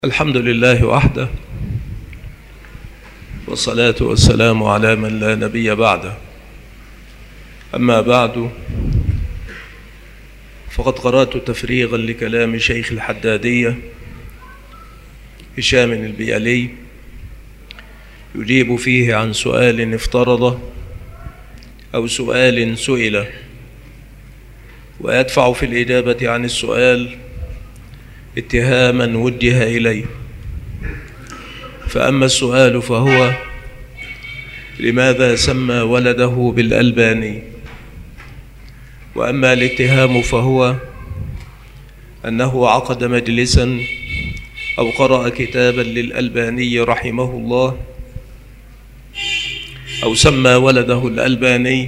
الحمد لله وحده، والصلاة والسلام على من لا نبي بعده. أما بعد، فقد قرأت تفريغا لكلام شيخ الحدادية هشام البيالي يجيب فيه عن سؤال افترض أو سؤال سئل، ويدفع في الإجابة عن السؤال اتهاما وجه إليه. فأما السؤال فهو: لماذا سمى ولده بالألباني؟ وأما الاتهام فهو أنه عقد مجلسا أو قرأ كتابا للألباني رحمه الله، أو سمى ولده الألباني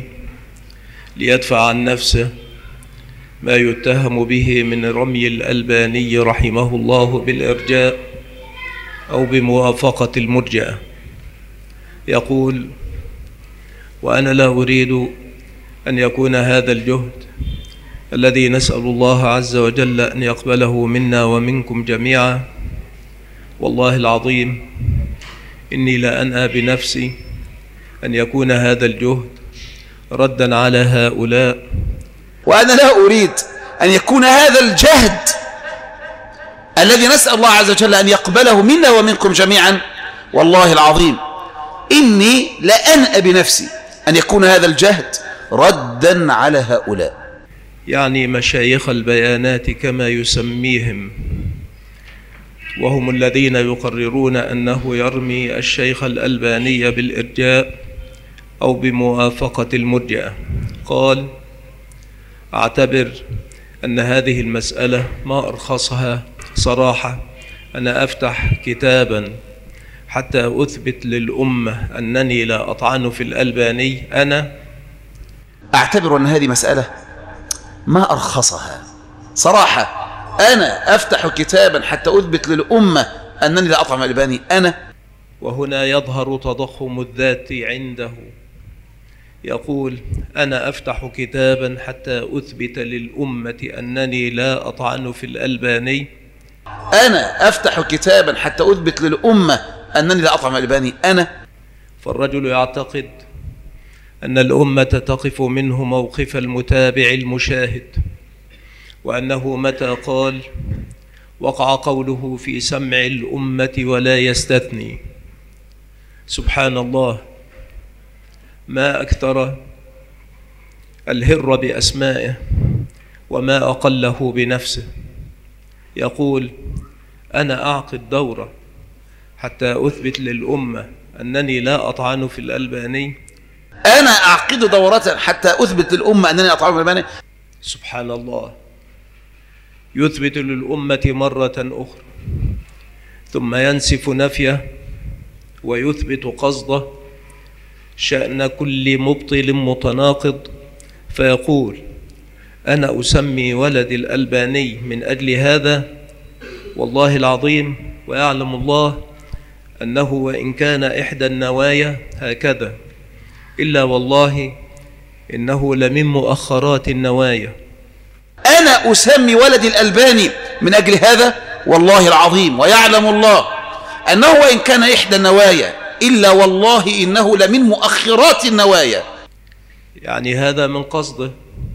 ليدفع عن نفسه ما يتهم به من رمي الألباني رحمه الله بالإرجاء أو بموافقة المرجئة. يقول: وأنا لا أريد أن يكون هذا الجهد الذي نسأل الله عز وجل أن يقبله منا ومنكم جميعا، والله العظيم إني لا أنأى بنفسي أن يكون هذا الجهد ردا على هؤلاء، وأنا لا أريد أن يكون هذا الجهد الذي نسأل الله عز وجل أن يقبله منا ومنكم جميعا، والله العظيم إني لا أنأى بنفسي أن يكون هذا الجهد ردا على هؤلاء، يعني مشايخ البيانات كما يسميهم، وهم الذين يقررون أنه يرمي الشيخ الألباني بالإرجاء أو بموافقة المرجئة. قال: أعتبر أن هذه المسألة ما أرخصها صراحة أنا أفتح كتابا حتى أثبت للأمة أنني لا أطعن في الألباني. أنا أعتبر أن هذه مسألة ما أرخصها صراحة أنا أفتح كتابا حتى أثبت للأمة أنني لا أطعن في الألباني. أنا وهنا يظهر تضخم الذات عنده. يقول: أنا أفتح كتابا حتى أثبت للأمة أنني لا أطعن في الألباني. أنا أفتح كتابا حتى أثبت للأمة أنني لا أطعن في الألباني. أنا. فالرجل يعتقد أن الأمة تقف منه موقف المتابع المشاهد، وأنه متى قال وقع قوله في سمع الأمة ولا يستثني. سبحان الله، ما أكثر الهر بأسمائه وما أقله بنفسه. يقول: أنا أعقد دورة حتى أثبت للأمة أنني لا أطعن في الألباني. أنا أعقد دورة حتى أثبت للأمة أنني لا أطعن في الألباني. سبحان الله، يثبت للأمة مرة أخرى ثم ينسف نفيه ويثبت قصده شأن كل مبطل متناقض، فيقول: أنا أسمي ولدي الألباني من أجل هذا، والله العظيم ويعلم الله أنه وإن كان إحدى النوايا هكذا، إلا والله إنه لمن مؤخرات النوايا. أنا أسمي ولدي الألباني من أجل هذا، والله العظيم ويعلم الله أنه وإن كان إحدى النوايا إلا والله إنه لمن مؤخرات النوايا. يعني هذا من قصده،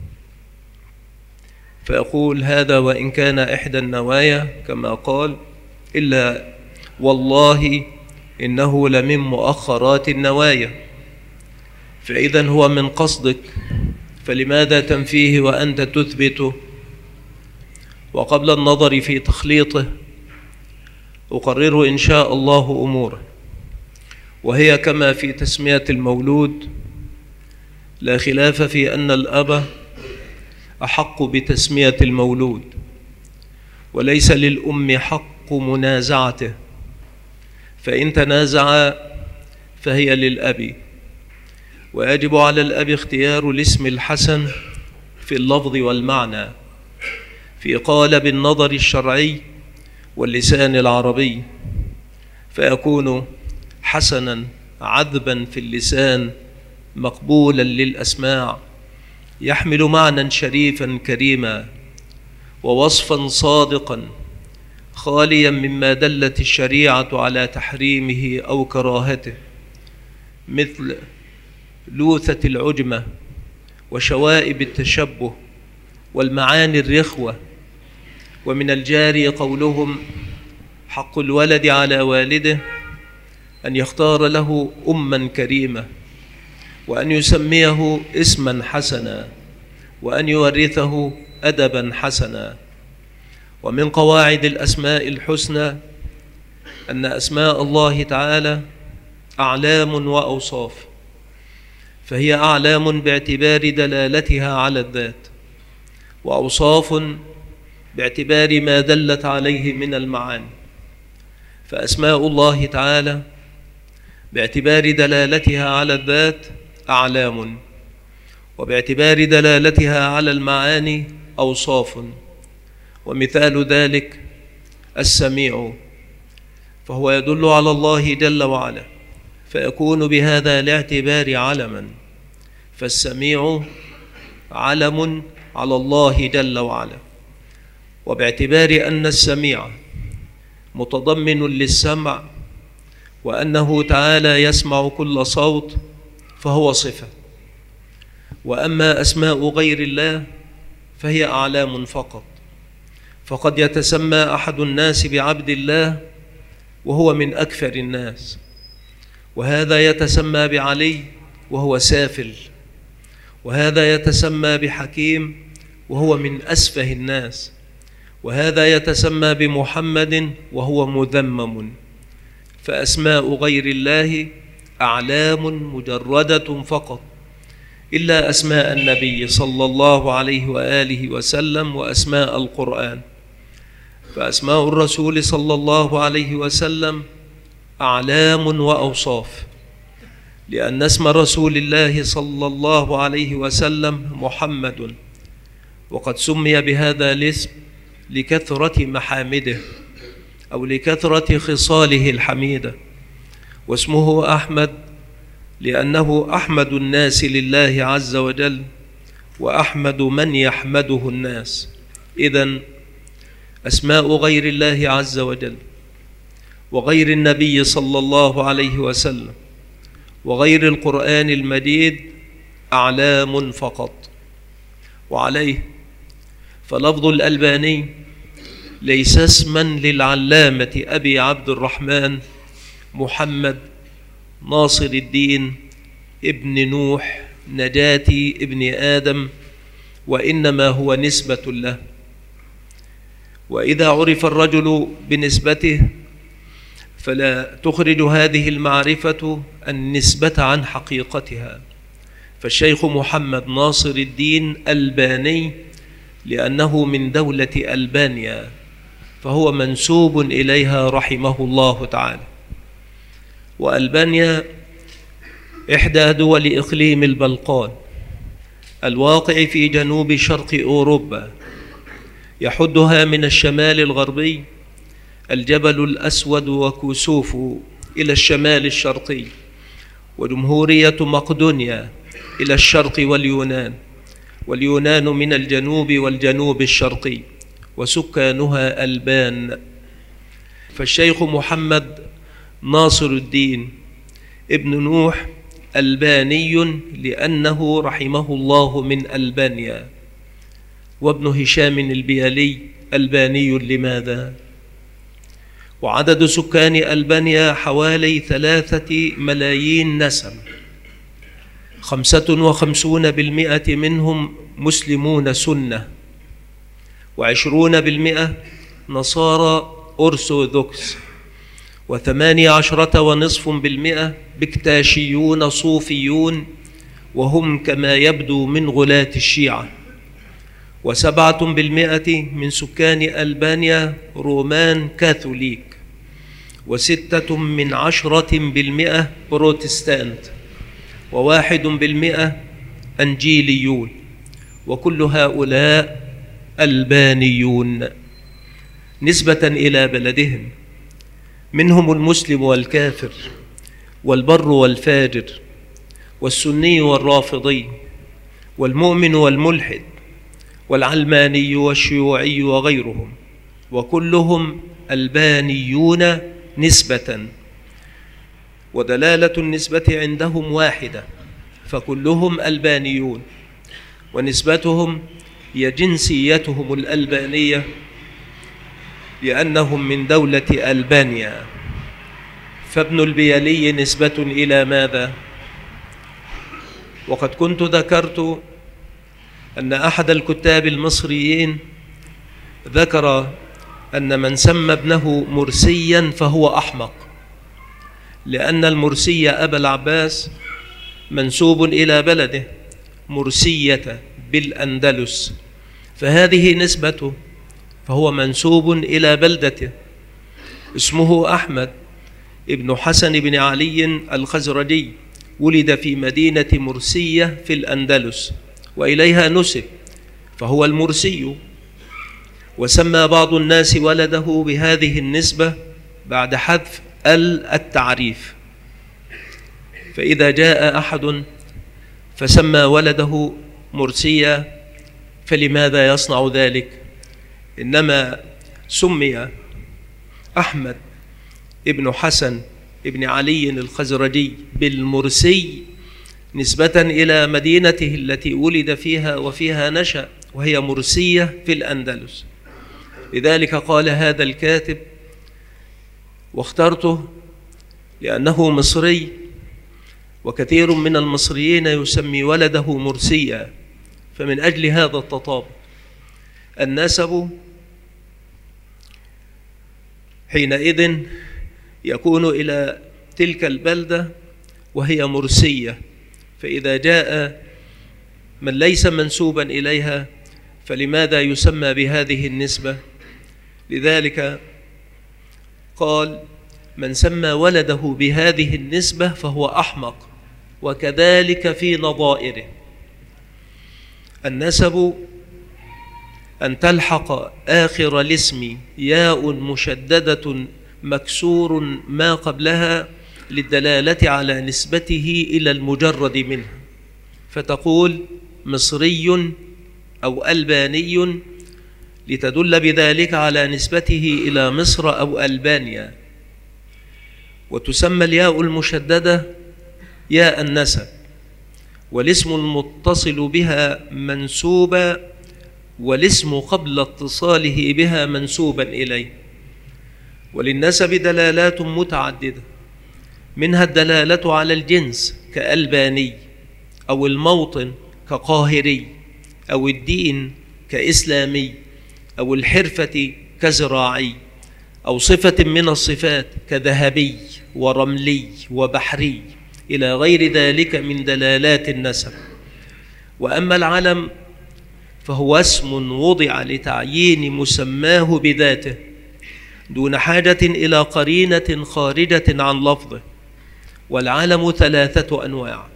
فيقول: هذا وإن كان إحدى النوايا كما قال، إلا والله إنه لمن مؤخرات النوايا. فإذا هو من قصدك، فلماذا تنفيه وأنت تثبته؟ وقبل النظر في تخليطه أقرر إن شاء الله أموره، وهي كما في تسمية المولود، لا خلاف في أن الأب أحق بتسمية المولود، وليس للأم حق منازعته، فإن تنازع فهي للأب، ويجب على الأب اختيار الاسم الحسن في اللفظ والمعنى في قالب النظر الشرعي واللسان العربي، فيكون حسنا عذبا في اللسان مقبولا للأسماع، يحمل معنى شريفا كريما ووصفا صادقا خاليا مما دلت الشريعة على تحريمه أو كراهته، مثل لوثة العجمة وشوائب التشبه والمعاني الرخوة. ومن الجاري قولهم: حق الولد على والده أن يختار له أما كريمة، وأن يسميه اسما حسنا، وأن يورثه أدبا حسنا. ومن قواعد الأسماء الحسنى أن أسماء الله تعالى أعلام وأوصاف، فهي أعلام باعتبار دلالتها على الذات، وأوصاف باعتبار ما دلت عليه من المعاني. فأسماء الله تعالى باعتبار دلالتها على الذات أعلام، وباعتبار دلالتها على المعاني أوصاف. ومثال ذلك السميع، فهو يدل على الله جل وعلا، فيكون بهذا الاعتبار علما، فالسميع علم على الله جل وعلا. وباعتبار أن السميع متضمن للسمع، وأنه تعالى يسمع كل صوت، فهو صفة. وأما أسماء غير الله فهي أعلام فقط، فقد يتسمى أحد الناس بعبد الله وهو من أكثر الناس، وهذا يتسمى بعلي وهو سافل، وهذا يتسمى بحكيم وهو من أسفه الناس، وهذا يتسمى بمحمد وهو مذمم. فأسماء غير الله أعلام مجردة فقط، إلا أسماء النبي صلى الله عليه وآله وسلم وأسماء القرآن. فأسماء الرسول صلى الله عليه وسلم أعلام وأوصاف، لأن اسم رسول الله صلى الله عليه وسلم محمد، وقد سمي بهذا الاسم لكثرة محامده أو لكثرة خصاله الحميدة. واسمه أحمد لأنه أحمد الناس لله عز وجل، وأحمد من يحمده الناس. إذن أسماء غير الله عز وجل وغير النبي صلى الله عليه وسلم وغير القرآن المجيد أعلام فقط. وعليه فلفظ الألباني ليس اسما للعلامة أبي عبد الرحمن محمد ناصر الدين ابن نوح نجاتي ابن آدم، وإنما هو نسبة له. وإذا عرف الرجل بنسبته فلا تخرج هذه المعرفة النسبة عن حقيقتها. فالشيخ محمد ناصر الدين ألباني لأنه من دولة ألبانيا، فهو منسوب إليها رحمه الله تعالى. وألبانيا إحدى دول إقليم البلقان الواقع في جنوب شرق أوروبا، يحدها من الشمال الغربي الجبل الأسود وكسوف إلى الشمال الشرقي، وجمهورية مقدونيا إلى الشرق واليونان من الجنوب والجنوب الشرقي، وسكانها ألبان. فالشيخ محمد ناصر الدين ابن نوح ألباني لأنه رحمه الله من ألبانيا، وابن هشام البيالي ألباني لماذا؟ وعدد سكان ألبانيا حوالي 3 ملايين نسمة، 55% منهم مسلمون سنة، و20% نصارى أرثوذكس، و18.5% بكتاشيون صوفيون، وهم كما يبدو من غلاة الشيعة، و7% من سكان ألبانيا رومان كاثوليك، و6% بروتستانت، و1% أنجيليون، وكل هؤلاء ألبانيون نسبة إلى بلدهم، منهم المسلم والكافر والبر والفاجر والسني والرافضي والمؤمن والملحد والعلماني والشيوعي وغيرهم، وكلهم ألبانيون نسبة، ودلالة النسبة عندهم واحدة، فكلهم ألبانيون، ونسبتهم هي جنسيتهم الألبانية لأنهم من دولة ألبانيا. فابن البيلي نسبة إلى ماذا؟ وقد كنت ذكرت أن أحد الكتاب المصريين ذكر أن من سمى ابنه مرسيا فهو أحمق، لأن المرسي أبا العباس منسوب إلى بلده مرسية بالأندلس، فهذه نسبته، فهو منسوب إلى بلدته. اسمه أحمد ابن حسن بن علي الخزرجي، ولد في مدينة مرسية في الأندلس وإليها نسب، فهو المرسي. وسمى بعض الناس ولده بهذه النسبة بعد حذف التعريف، فإذا جاء أحد فسمى ولده مرسيا فلماذا يصنع ذلك؟ إنما سمي أحمد ابن حسن ابن علي الخزرجي بالمرسي نسبة إلى مدينته التي ولد فيها وفيها نشأ، وهي مرسية في الأندلس. لذلك قال هذا الكاتب، واخترته لأنه مصري، وكثير من المصريين يسمي ولده مرسيا، فمن أجل هذا التطابق النسب حينئذ يكون إلى تلك البلدة وهي مرسية، فإذا جاء من ليس منسوبا إليها فلماذا يسمى بهذه النسبة؟ لذلك قال من سمى ولده بهذه النسبة فهو أحمق، وكذلك في نظائره. النسب أن تلحق آخر الاسم ياء مشددة مكسور ما قبلها للدلالة على نسبته إلى المجرد منه، فتقول مصري أو ألباني لتدل بذلك على نسبته إلى مصر أو ألبانيا. وتسمى الياء المشددة ياء النسب، والاسم المتصل بها منسوبا، والاسم قبل اتصاله بها منسوبا إليه. وللنسب دلالات متعددة، منها الدلالة على الجنس كألباني، أو الموطن كقاهري، أو الدين كإسلامي، أو الحرفة كزراعي، أو صفة من الصفات كذهبي ورملي وبحري، إلى غير ذلك من دلالات النسب. وأما العلم فهو اسم وضع لتعيين مسماه بذاته دون حاجة إلى قرينة خارجة عن لفظه. والعلم 3 أنواع: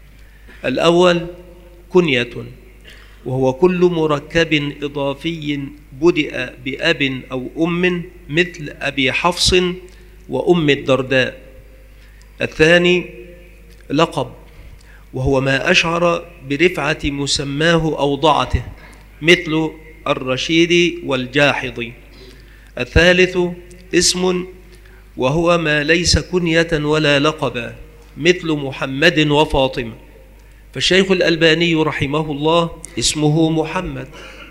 الأول كنية، وهو كل مركب إضافي بدأ بأب أو أم، مثل أبي حفص وأم الدرداء. الثاني لقب، وهو ما أشعر برفعة مسماه أو ضعته، مثل الرشيد والجاحظ. الثالث اسم، وهو ما ليس كنية ولا لقبا، مثل محمد وفاطمة. فالشيخ الألباني رحمه الله اسمه محمد،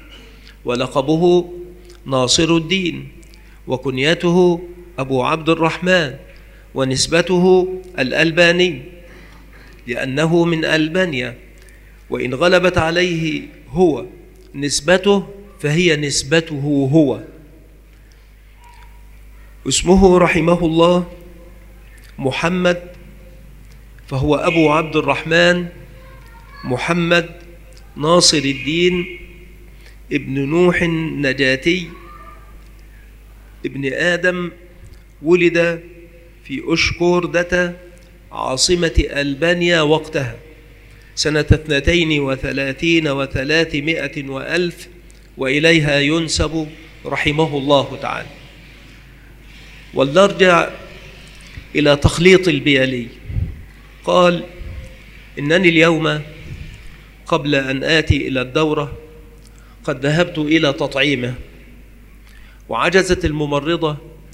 ولقبه ناصر الدين، وكنيته أبو عبد الرحمن، ونسبته الألباني لأنه من ألبانيا، وإن غلبت عليه هو نسبته فهي نسبته هو. اسمه رحمه الله محمد، فهو أبو عبد الرحمن محمد ناصر الدين ابن نوح النجاتي ابن آدم، ولد في أشكوردة عاصمة ألبانيا وقتها سنة 32 و300 وألف، وإليها ينسب رحمه الله تعالى. ولنرجع إلى تخليط البيلي. قال: إنني اليوم قبل أن آتي إلى الدورة قد ذهبت إلى تطعيمه، وعجزت الممرضة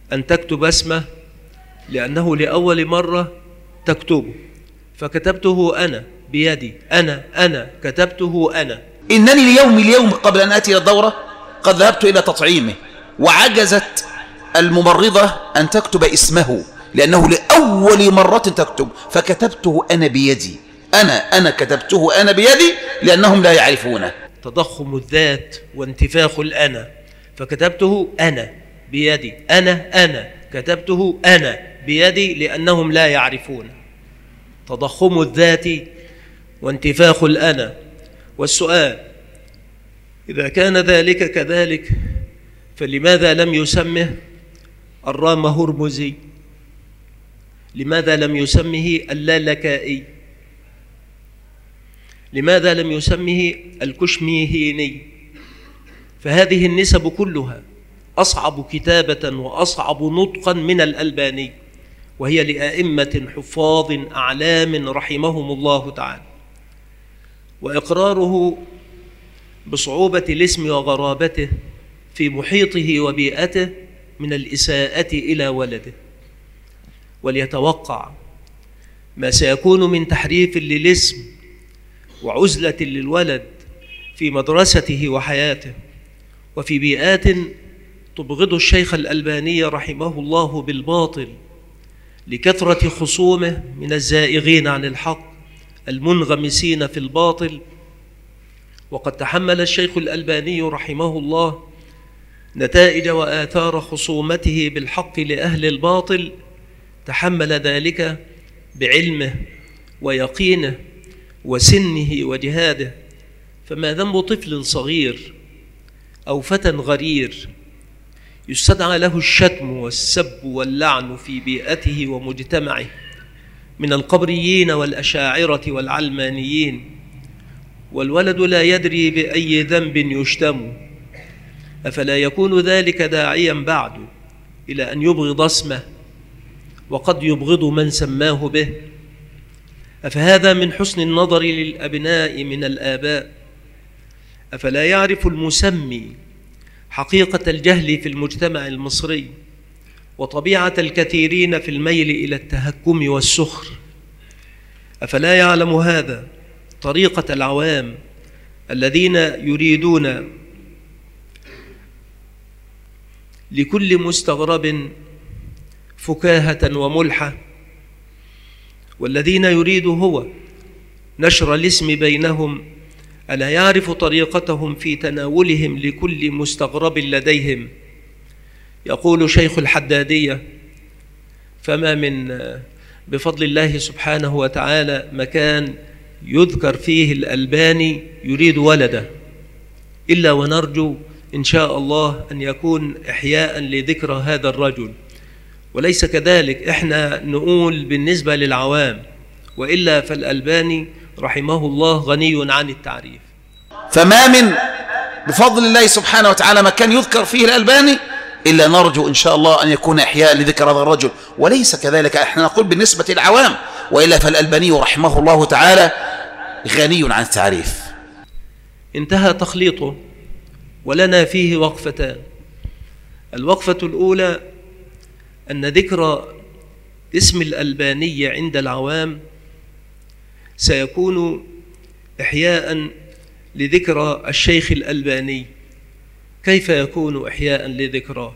أن تكتب اسمه لأنه لأول مرة تكتبه، فكتبته أنا بيدي، أنا كتبته أنا. إنني اليوم قبل أن آتي الدورة قد ذهبت إلى تطعيمه، وعجزت الممرضة أن تكتب اسمه لأنه لأول مرة تكتب، فكتبته أنا بيدي. أنا كتبته أنا بيدي لأنهم لا يعرفونه. تضخم الذات وانتفاخ الأنا، فكتبته أنا بيدي، أنا كتبته أنا بيدي لأنهم لا يعرفون. تضخم الذات وانتفاخ الأنا. والسؤال: إذا كان ذلك كذلك فلماذا لم يسمه الرام هرمزي؟ لماذا لم يسمه اللالكائي؟ لماذا لم يسمه الكشميهيني؟ فهذه النسب كلها أصعب كتابة وأصعب نطقا من الألباني، وهي لأئمة حفاظ أعلام رحمهم الله تعالى. وإقراره بصعوبة الاسم وغرابته في محيطه وبيئته من الإساءة إلى ولده. وليتوقع ما سيكون من تحريف للاسم وعزلة للولد في مدرسته وحياته وفي بيئات تبغض الشيخ الألباني رحمه الله بالباطل لكثرة خصومه من الزائغين عن الحق المنغمسين في الباطل. وقد تحمل الشيخ الألباني رحمه الله نتائج وآثار خصومته بالحق لأهل الباطل، تحمل ذلك بعلمه ويقينه وسنه وجهاده. فما ذنب طفل صغير أو فتى غرير يستدعى له الشتم والسب واللعن في بيئته ومجتمعه من القبريين والأشاعرة والعلمانيين، والولد لا يدري بأي ذنب يشتم؟ أفلا يكون ذلك داعيا بعد إلى أن يبغض اسمه وقد يبغض من سماه به؟ أفهذا من حسن النظر للأبناء من الآباء؟ أفلا يعرف المسمي حقيقة الجهل في المجتمع المصري وطبيعة الكثيرين في الميل إلى التهكم والسخر؟ أفلا يعلم هذا طريقة العوام الذين يريدون لكل مستغرب فكاهة وملحة، والذين يريد هو نشر الاسم بينهم؟ ألا يعرف طريقتهم في تناولهم لكل مستغرب لديهم؟ يقول شيخ الحدادية: فما من بفضل الله سبحانه وتعالى مكان يذكر فيه الألباني يريد ولده إلا ونرجو إن شاء الله أن يكون إحياء لذكرى هذا الرجل، وليس كذلك إحنا نقول بالنسبة للعوام، وإلا فالألباني رحمه الله غني عن التعريف. فما من بفضل الله سبحانه وتعالى مكان يذكر فيه الألباني إلا نرجو إن شاء الله أن يكون إحياء لذكر هذا الرجل، وليس كذلك إحنا نقول بالنسبة للعوام، وإلا فالألباني رحمه الله تعالى غني عن التعريف. انتهى تخليطه ولنا فيه وقفتان. الوقفة الأولى أن ذكر اسم الألباني عند العوام سيكون إحياء لذكرى الشيخ الألباني. كيف يكون إحياء لذكراه؟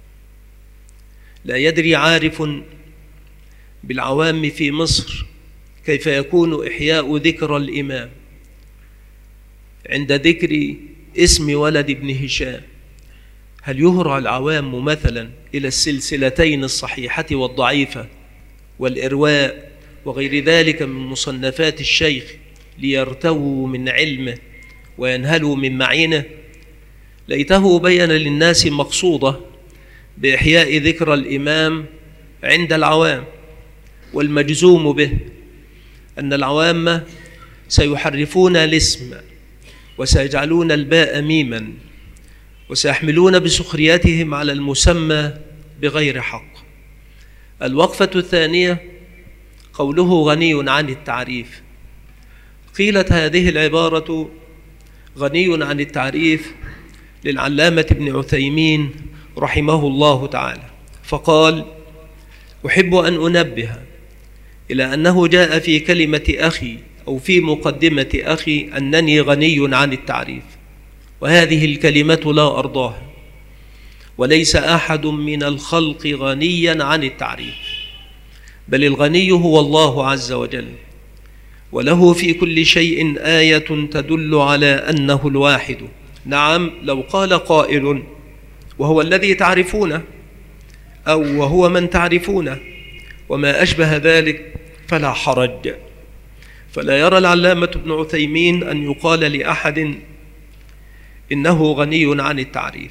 لا يدري عارف بالعوام في مصر كيف يكون إحياء ذكرى الإمام عند ذكر اسم ولد ابن هشام. هل يهرع العوام مثلا إلى السلسلتين الصحيحة والضعيفة والإرواء وغير ذلك من مصنفات الشيخ ليرتووا من علمه وينهلوا من معينه؟ ليته بين للناس مقصوده بإحياء ذكرى الإمام عند العوام. والمجزوم به أن العوام سيحرفون الاسم وسيجعلون الباء ميما وسيحملون بسخريتهم على المسمى بغير حق. الوقفة الثانية قوله غني عن التعريف. قيلت هذه العبارة غني عن التعريف للعلامة ابن عثيمين رحمه الله تعالى، فقال: أحب أن أنبه إلى أنه جاء في كلمة أخي أو في مقدمة أخي أنني غني عن التعريف، وهذه الكلمة لا أرضاها، وليس أحد من الخلق غنيا عن التعريف، بل الغني هو الله عز وجل، وله في كل شيء آية تدل على أنه الواحد. نعم، لو قال قائل: وهو الذي تعرفونه، أو وهو من تعرفونه، وما أشبه ذلك، فلا حرج. فلا يرى العلامة ابن عثيمين أن يقال لأحد إنه غني عن التعريف.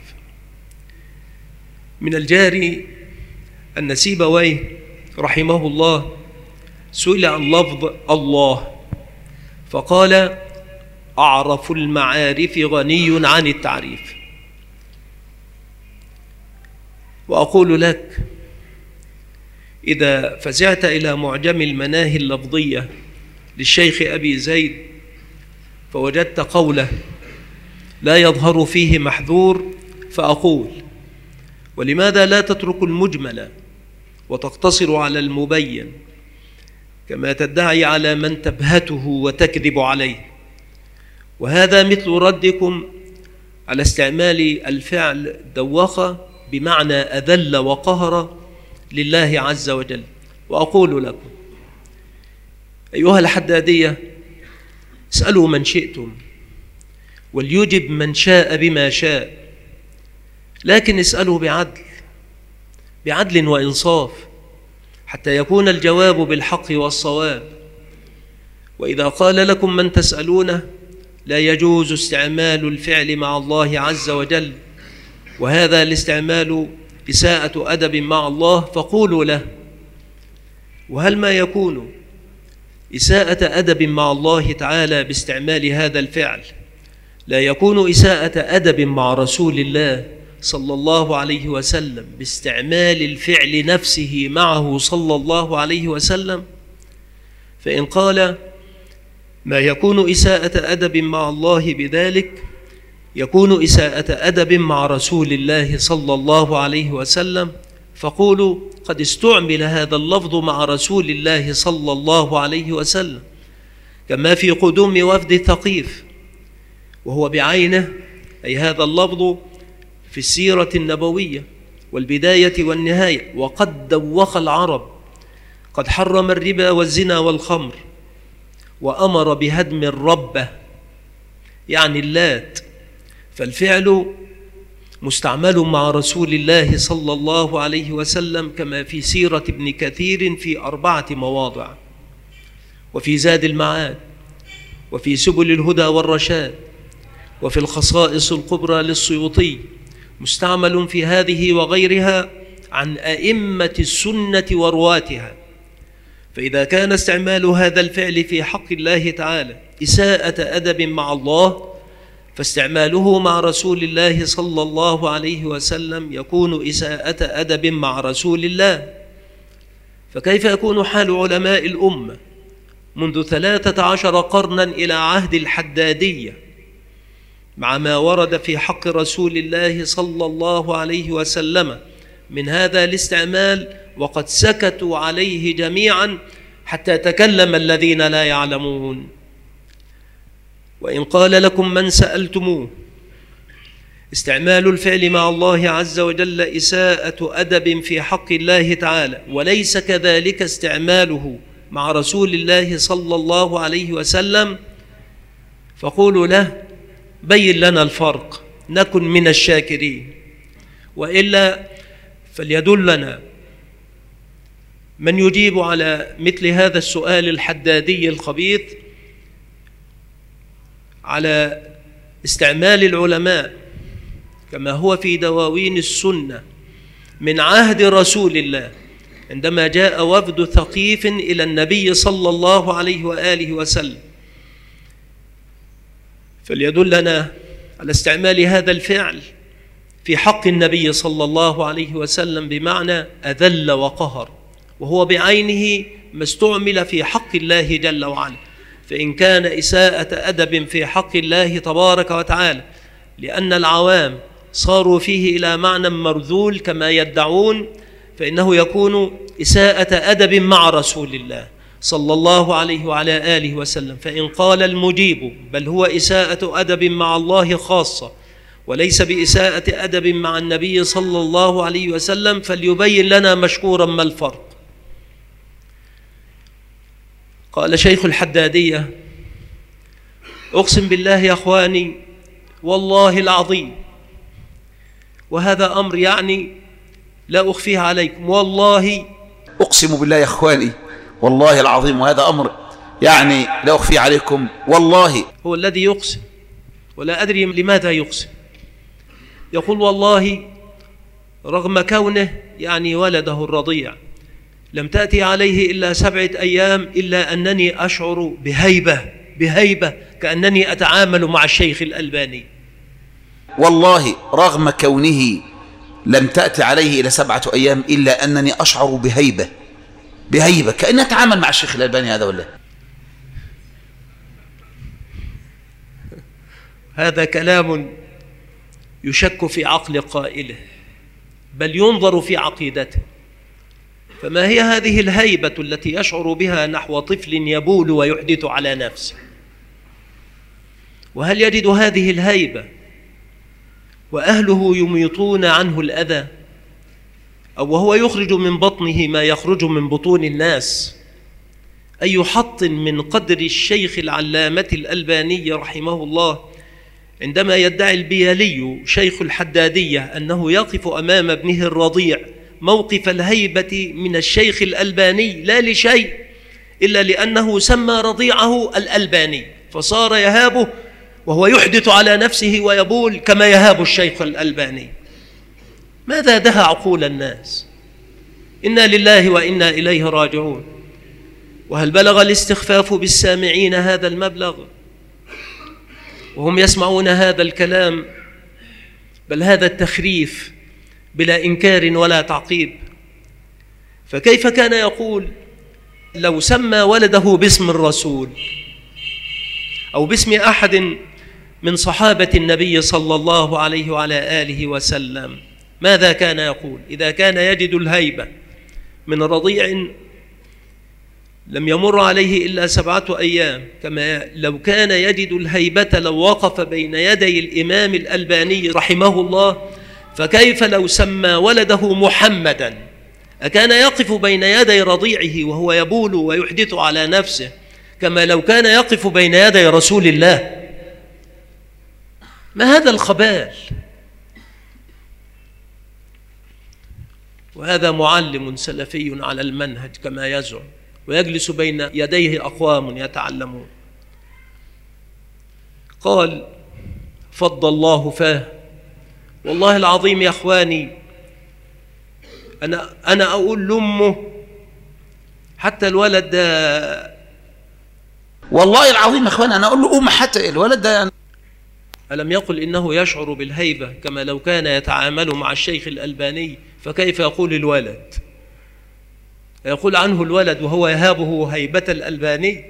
من الجاري أن سيبويه رحمه الله سئل عن لفظ الله فقال: أعرف المعارف غني عن التعريف. وأقول لك: إذا فزعت إلى معجم المناهي اللفظية للشيخ أبي زيد فوجدت قوله لا يظهر فيه محذور، فأقول: ولماذا لا تترك المجمل وتقتصر على المبين كما تدعي على من تبهته وتكذب عليه؟ وهذا مثل ردكم على استعمال الفعل دوخ بمعنى أذل وقهر لله عز وجل. وأقول لكم أيها الحدادية: اسألوا من شئتم وليجب من شاء بما شاء، لكن اسألوا بعدل وإنصاف حتى يكون الجواب بالحق والصواب. وإذا قال لكم من تسألونه لا يجوز استعمال الفعل مع الله عز وجل، وهذا الاستعمال إساءة أدب مع الله، فقولوا له: وهل ما يكون إساءة أدب مع الله تعالى باستعمال هذا الفعل لا يكون إساءة أدب مع رسول الله صلى الله عليه وسلم باستعمال الفعل نفسه معه صلى الله عليه وسلم؟ فإن قال ما يكون إساءة أدب مع الله بذلك يكون إساءة أدب مع رسول الله صلى الله عليه وسلم، فقولوا: قد استعمل هذا اللفظ مع رسول الله صلى الله عليه وسلم، كما في قدوم وفد ثقيف، وهو بعينه أي هذا اللفظ في السيرة النبوية والبداية والنهاية. وقد دوخ العرب، قد حرم الربا والزنا والخمر، وأمر بهدم الربة يعني اللات، فالفعل مستعمل مع رسول الله صلى الله عليه وسلم كما في سيرة ابن كثير في 4 مواضع، وفي زاد المعاد، وفي سبل الهدى والرشاد، وفي الخصائص الكبرى للسيوطي، مستعمل في هذه وغيرها عن أئمة السنة ورواتها. فإذا كان استعمال هذا الفعل في حق الله تعالى إساءة أدب مع الله، فاستعماله مع رسول الله صلى الله عليه وسلم يكون إساءة أدب مع رسول الله. فكيف يكون حال علماء الأمة منذ 13 قرنا إلى عهد الحدادية مع ما ورد في حق رسول الله صلى الله عليه وسلم من هذا الاستعمال، وقد سكتوا عليه جميعا حتى تكلم الذين لا يعلمون؟ وإن قال لكم من سألتموه استعمال الفعل مع الله عز وجل إساءة أدب في حق الله تعالى، وليس كذلك استعماله مع رسول الله صلى الله عليه وسلم، فقولوا له: بين لنا الفرق نكن من الشاكرين، وإلا فليدلنا من يجيب على مثل هذا السؤال الحدادي الخبيث على استعمال العلماء كما هو في دواوين السنة من عهد رسول الله عندما جاء وفد ثقيف إلى النبي صلى الله عليه وآله وسلم، فليدلنا على استعمال هذا الفعل في حق النبي صلى الله عليه وسلم بمعنى أذل وقهر، وهو بعينه ما استعمل في حق الله جل وعلا. فإن كان إساءة أدب في حق الله تبارك وتعالى لأن العوام صاروا فيه إلى معنى مرذول كما يدعون، فإنه يكون إساءة أدب مع رسول الله صلى الله عليه وعلى آله وسلم. فإن قال المجيب بل هو إساءة أدب مع الله خاصة وليس بإساءة أدب مع النبي صلى الله عليه وسلم، فليبين لنا مشكورا ما الفرق. قال شيخ الحدادية: أقسم بالله يا أخواني والله العظيم، وهذا أمر يعني لا أخفيه عليكم، والله أقسم بالله يا أخواني والله العظيم، وهذا أمر يعني لا أخفيه عليكم، والله هو الذي يقسم ولا أدري لماذا يقسم. يقول: والله رغم كونه يعني ولده الرضيع لم تأتي عليه إلا 7 أيام إلا أنني أشعر بهيبة كأنني أتعامل مع الشيخ الألباني. والله رغم كونه لم تأتي عليه إلى 7 أيام إلا أنني أشعر بهيبة كأني أتعامل مع الشيخ الألباني. هذا ولا هذا كلام يشك في عقل قائله، بل ينظر في عقيدته. فما هي هذه الهيبة التي يشعر بها نحو طفل يبول ويحدث على نفسه؟ وهل يجد هذه الهيبة وأهله يميطون عنه الأذى، أو وهو يخرج من بطنه ما يخرج من بطون الناس؟ أي حط من قدر الشيخ العلامة الألباني رحمه الله عندما يدعي البيالي شيخ الحدادية أنه يقف أمام ابنه الرضيع موقف الهيبة من الشيخ الألباني، لا لشيء إلا لأنه سمى رضيعه الألباني فصار يهابه وهو يحدث على نفسه ويبول كما يهاب الشيخ الألباني. ماذا دهى عقول الناس؟ إنا لله وإنا إليه راجعون. وهل بلغ الاستخفاف بالسامعين هذا المبلغ وهم يسمعون هذا الكلام، بل هذا التخريف بلا إنكار ولا تعقيب؟ فكيف كان يقول لو سمى ولده باسم الرسول أو باسم أحد من صحابة النبي صلى الله عليه وعلى آله وسلم؟ ماذا كان يقول إذا كان يجد الهيبة من رضيع لم يمر عليه إلا 7 أيام، كما لو كان يجد الهيبة لو وقف بين يدي الإمام الألباني رحمه الله، فكيف لو سمى ولده محمدا؟ أكان يقف بين يدي رضيعه وهو يبول ويحدث على نفسه كما لو كان يقف بين يدي رسول الله؟ ما هذا الخبال؟ وهذا معلم سلفي على المنهج كما يزعم، ويجلس بين يديه أقوام يتعلمون. قال: فض الله فاه. والله العظيم يا أخواني أنا أقول لأمه حتى الولد ده، والله العظيم يا أخواني أنا أقول له حتى الولد ده. ألم يقل إنه يشعر بالهيبة كما لو كان يتعامل مع الشيخ الألباني؟ فكيف يقول الولد؟ يقول عنه الولد وهو يهابه هيبة الألباني؟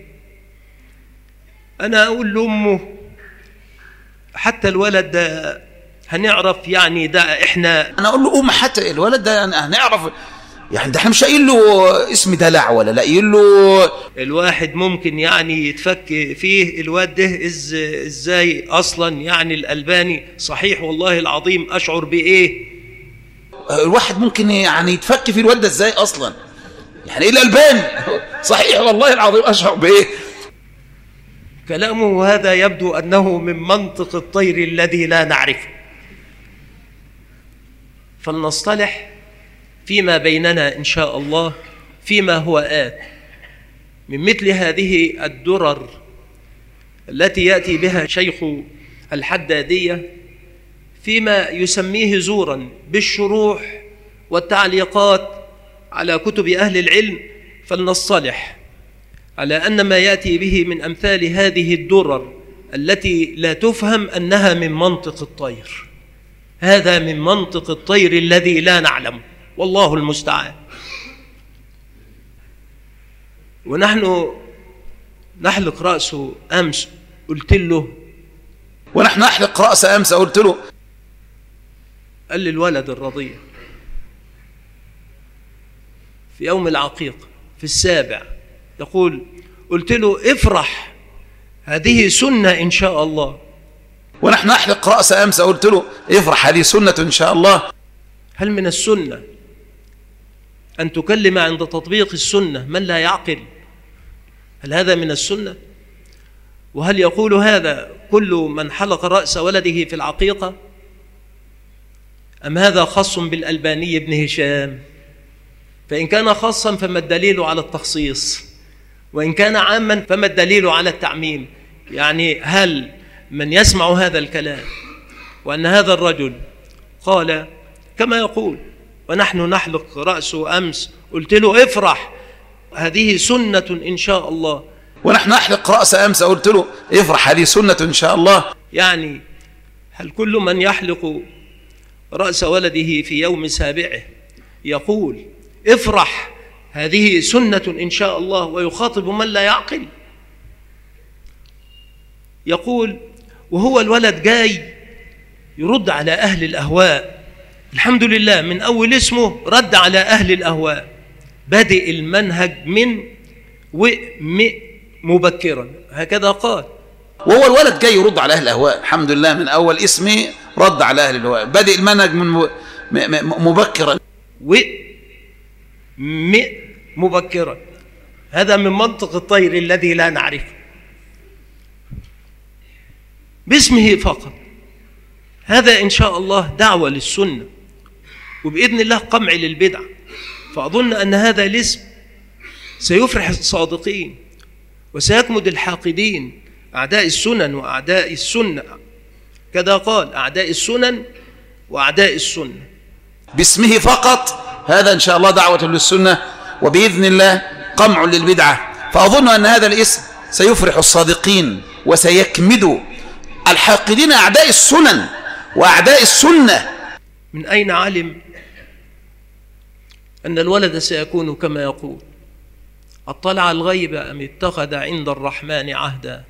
أنا أقول لأمه حتى الولد ده هنعرف يعني ده إحنا، أنا أقول له حتى الولد ده يعني هنعرف، يعني ده احنا مش قايل له اسم دلع ولا لا قايل له. الواحد ممكن يعني يتفك فيه الواد ده ازاي اصلا يعني الألباني صحيح والله العظيم اشعر بايه. الواحد ممكن يعني يتفك في الواد ده ازاي اصلا، يعني ايه الألباني صحيح والله العظيم اشعر بايه. كلامه هذا يبدو انه من منطق الطير الذي لا نعرفه. فلنصطلح فيما بيننا إن شاء الله فيما هو آت من مثل هذه الدرر التي يأتي بها شيخ الحدادية فيما يسميه زورا بالشروح والتعليقات على كتب أهل العلم. فلنصطلح على أن ما يأتي به من أمثال هذه الدرر التي لا تفهم أنها من منطق الطير، هذا من منطق الطير الذي لا نعلم، والله المستعان. ونحن نحلق رأسه أمس قلت له، ونحن نحلق رأس أمس قلت له، قال لي الولد الرضيع في يوم العقيقة في 7 يقول قلت له افرح هذه سنة إن شاء الله. ونحن نحلق رأس أمس قلت له افرح هذه سنة إن شاء الله. هل من السنة أن تكلم عند تطبيق السنة من لا يعقل؟ هل هذا من السنة؟ وهل يقول هذا كل من حلق رأس ولده في العقيقة؟ أم هذا خاص بالألباني بن هشام؟ فإن كان خاصا فما الدليل على التخصيص، وإن كان عاما فما الدليل على التعميم؟ يعني هل من يسمع هذا الكلام وأن هذا الرجل قال كما يقول ونحن نحلق رأسه أمس قلت له افرح هذه سنة إن شاء الله، ونحن نحلق رأس أمس قلت له افرح هذه سنة إن شاء الله، يعني هل كل من يحلق رأس ولده في يوم 7 يقول افرح هذه سنة إن شاء الله ويخاطب من لا يعقل؟ يقول وهو الولد جاي يرد على أهل الأهواء، الحمد لله من أول اسمه رد على أهل الأهواء، بادئ المنهج من مبكرا هكذا قال. وهو الولد جاي يرد على أهل الأهواء، الحمد لله من أول اسمه رد على أهل الأهواء، بادئ المنهج من مبكرا مبكرا. هذا من منطق الطير الذي لا نعرفه باسمه فقط. هذا إن شاء الله دعوة للسنة وبإذن الله قمع للبدع. فأظن أن هذا الاسم سيفرح الصادقين وسيكمد الحاقدين أعداء السنن وأعداء السنة، كذا قال أعداء السنن وأعداء السنة. باسمه فقط هذا إن شاء الله دعوة للسنة وبإذن الله قمع للبدعة. فأظن أن هذا الاسم سيفرح الصادقين وسيكمد الحاقدين أعداء السنن وأعداء السنة. من أين علم أن الولد سيكون كما يقول؟ اطلع الغيب أم اتخذ عند الرحمن عهدا؟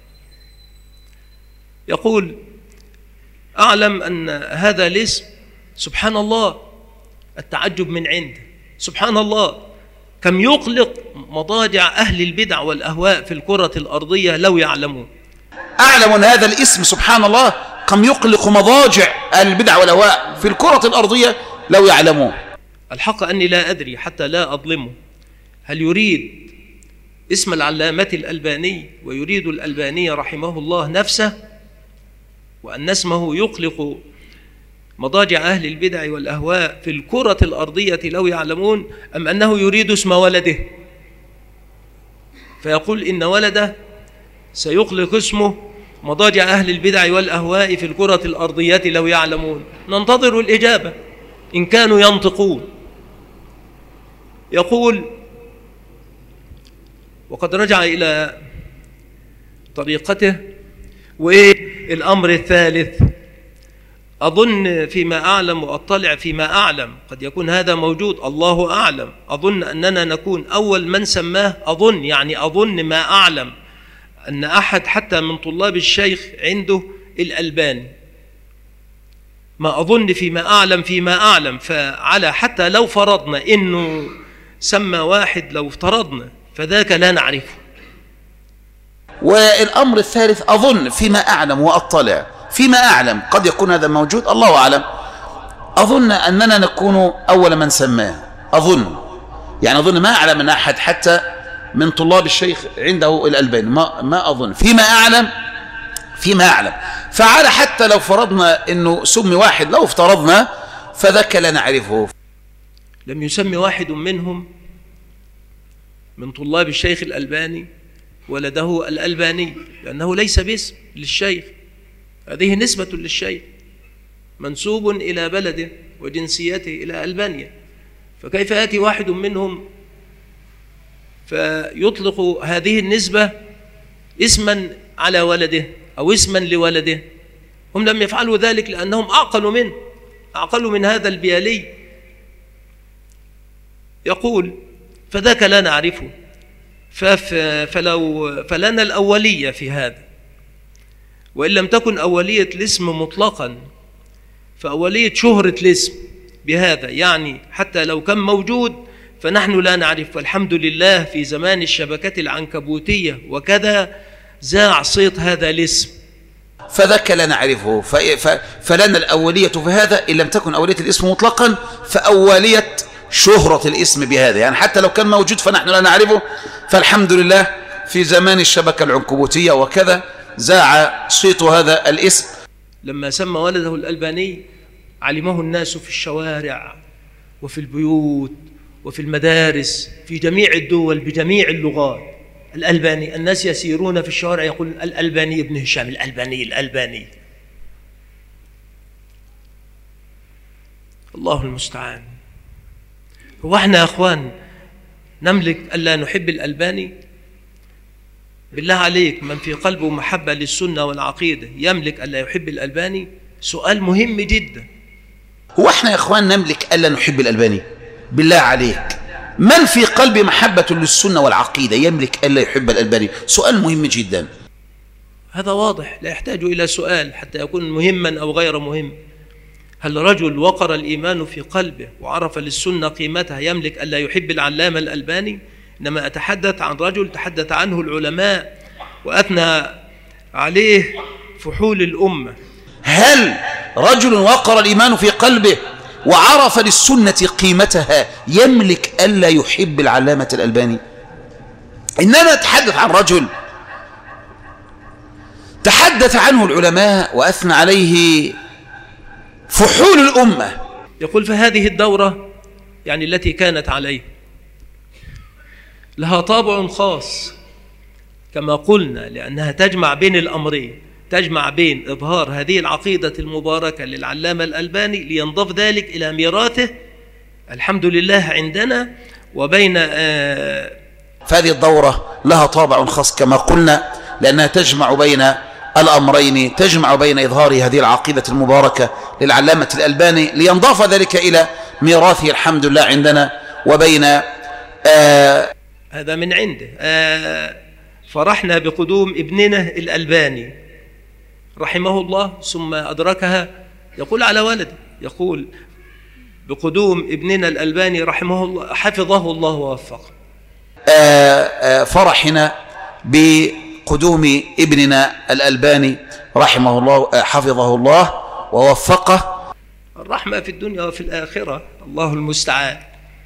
يقول أعلم أن هذا الاسم سبحان الله التعجب من عنده، سبحان الله كم يقلق مضاجع أهل البدع والأهواء في الكرة الأرضية لو يعلمون. أعلم أن هذا الاسم سبحان الله كم يقلق مضاجع أهل البدع والأهواء في الكرة الأرضية لو يعلمون. الحق أني لا أدري حتى لا أظلمه، هل يريد اسم العلامة الألباني ويريد الألباني رحمه الله نفسه وأن اسمه يقلق مضاجع أهل البدع والأهواء في الكرة الأرضية لو يعلمون، أم أنه يريد اسم ولده فيقول إن ولده سيقلق اسمه مضاجع أهل البدع والأهواء في الكرة الأرضية لو يعلمون؟ ننتظر الإجابة إن كانوا ينطقون. يقول وقد رجع إلى طريقته. والأمر الثالث أظن فيما أعلم وأطلع فيما أعلم، قد يكون هذا موجود الله أعلم، أظن أننا نكون أول من سماه، أظن يعني أظن ما أعلم أن أحد حتى من طلاب الشيخ عنده الألباني، ما أظن فيما أعلم فعلى حتى لو فرضنا إنه سمى واحد، لو افترضنا فذاك لا نعرفه. والأمر الثالث أظن فيما أعلم وأطلع فيما أعلم، قد يكون هذا موجود الله أعلم، أظن أننا نكون أول من سماه، أظن يعني أظن ما أعلم أن أحد حتى من طلاب الشيخ عنده الألباني، ما أظن فيما أعلم فعلى حتى لو فرضنا أنه سمي واحد، لو افترضنا فذاك لا نعرفه. لم يسمي واحد منهم من طلاب الشيخ الألباني ولده الألباني، لأنه ليس باسم للشيخ، هذه نسبة للشيخ منسوب إلى بلده وجنسيته إلى ألبانيا، فكيف يأتي واحد منهم فيطلق هذه النسبة اسما على ولده أو اسما لولده؟ هم لم يفعلوا ذلك لأنهم أعقلوا من هذا البيالي. يقول فذاك لا نعرفه، فلنا الأولية في هذا، وإن لم تكن أولية الاسم مطلقا فأولية شهرة الاسم بهذا، يعني حتى لو كان موجود فنحن لا نعرف. والحمد لله في زمان الشبكات العنكبوتية وكذا زاع صيت هذا الاسم، فذاك لا نعرفه. فلنا الأولية في هذا، إن لم تكن أولية الاسم مطلقا فأولية شهرة الاسم بهذا، يعني حتى لو كان موجود فنحن لا نعرفه، فالحمد لله في زمان الشبكة العنكبوتية وكذا زاع صيت هذا الاسم. لما سمى ولده الألباني علمه الناس في الشوارع وفي البيوت وفي المدارس في جميع الدول بجميع اللغات. الألباني، الناس يسيرون في الشوارع يقول الألباني ابن هشام، الألباني الألباني. الله المستعان. هو احنا يا اخوان نملك ألا نحب الألباني؟ بالله عليك، من في قلبه محبة للسنة والعقيدة يملك ألا يحب الألباني؟ سؤال مهم جدا. هو احنا يا اخوان نملك ألا نحب الألباني؟ بالله عليك، من في قلبه محبة للسنة والعقيدة يملك ألا يحب الألباني؟ سؤال مهم جدا. هذا واضح، لا يحتاج إلى سؤال حتى يكون مهما أو غير مهم. هل رجل وقر الإيمان في قلبه وعرف للسنة قيمتها يملك ألا يحب العلامة الألباني؟ إنما أتحدث عن رجل تحدث عنه العلماء وأثنى عليه فحول الأمة. هل رجل وقر الإيمان في قلبه وعرف للسنة قيمتها يملك ألا يحب العلامة الألباني؟ إنما أتحدث عن رجل تحدث عنه العلماء وأثنى عليه فحول الأمة. يقول فهذه الدورة يعني التي كانت عليه لها طابع خاص كما قلنا، لأنها تجمع بين الأمرين، تجمع بين إظهار هذه العقيدة المباركة للعلامة الألباني لينضاف ذلك إلى ميراثه الحمد لله عندنا، وبين فهذه الدورة لها طابع خاص كما قلنا لأنها تجمع بين الأمرين، تجمع بين إظهار هذه العقيدة المباركة للعلامة الألباني لينضاف ذلك إلى ميراثه الحمد لله عندنا، وبين هذا من عنده. فرحنا بقدوم ابننا الألباني رحمه الله ثم أدركها. يقول على ولده، يقول بقدوم ابننا الألباني رحمه الله حفظه الله ووفقه. فرحنا بقدوم ابننا الألباني رحمه الله حفظه الله ووفقه. الرحمة في الدنيا وفي الآخرة، الله المستعان.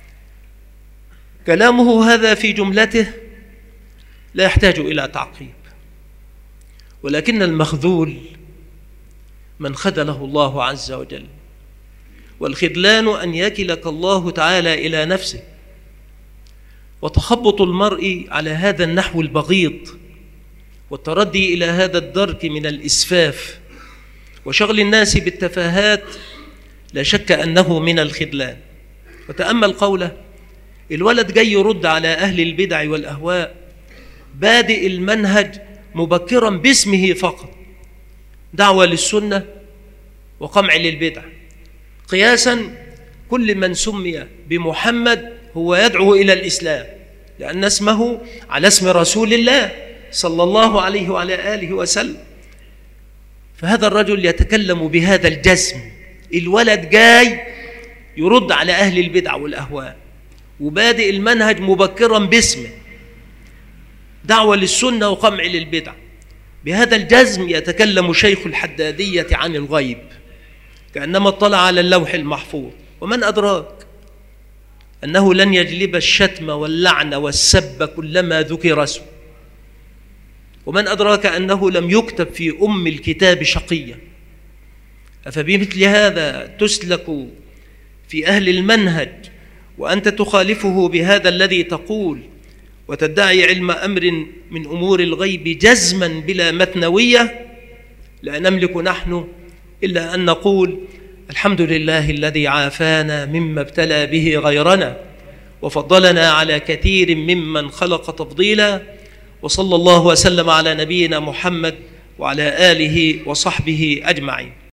كلامه هذا في جملته لا يحتاج إلى تعقيب، ولكن المخذول من خذله الله عز وجل، والخذلان أن يكلك الله تعالى إلى نفسه، وتخبط المرء على هذا النحو البغيض، والتردي إلى هذا الدرك من الإسفاف، وشغل الناس بالتفاهات لا شك أنه من الخذلان. وتأمل قوله، الولد جاي يرد على أهل البدع والأهواء، بادئ المنهج مبكرا باسمه فقط، دعوة للسنة وقمع للبدع. قياسا كل من سمي بمحمد هو يدعو إلى الإسلام، لأن اسمه على اسم رسول الله صلى الله عليه وعلى آله وسلم. فهذا الرجل يتكلم بهذا الجزم، الولد جاي يرد على أهل البدع والأهواء وبادئ المنهج مبكرا باسمه، دعوة للسنة وقمع للبدع. بهذا الجزم يتكلم شيخ الحدادية عن الغيب كأنما اطلع على اللوح المحفوظ. ومن أدراك أنه لن يجلب الشتم واللعن والسب كلما ذكر اسمه؟ ومن أدراك أنه لم يكتب في أم الكتاب شقيا؟ أفبمثل هذا تسلك في أهل المنهج وأنت تخالفه بهذا الذي تقول وتدعي علم أمر من أمور الغيب جزما بلا مثنوية؟ لا نملك نحن إلا أن نقول الحمد لله الذي عافانا مما ابتلى به غيرنا وفضلنا على كثير ممن خلق تفضيلا، وصلى الله وسلم على نبينا محمد وعلى آله وصحبه أجمعين.